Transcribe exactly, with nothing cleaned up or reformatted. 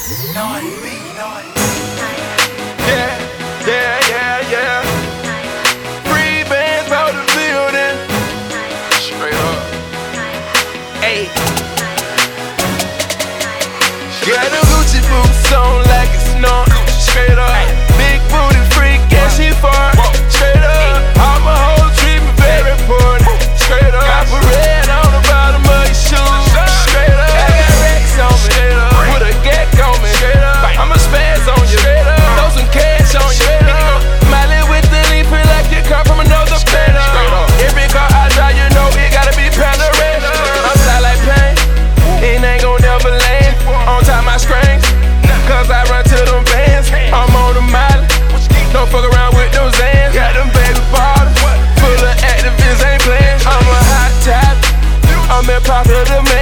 Yeah, yeah, yeah, yeah. Free bands for the building. Straight up. Ayy. Got the Gucci boots on like it's snow. Straight up. Big booty freak and she far. Straight up. All my hoes treat me very important. Straight up. I put red on the bottom of your shoes. Straight up. I got racks on me. Straight up. Put a gack on me. Straight up. I'ma spaz on you. Straight up. Throw some cash on you. Straight up. Miley with the leaf like you come from another planet. Every car I drive, you know it gotta be panoramic. I'm fly like pain. It ain't gon' never land on top my strings. Cause I run to them bands. I'm on the mile. Don't fuck around with those Zans. Got them baby bottles full of activists, ain't playing. I'm a hot top. I'm in popular demand.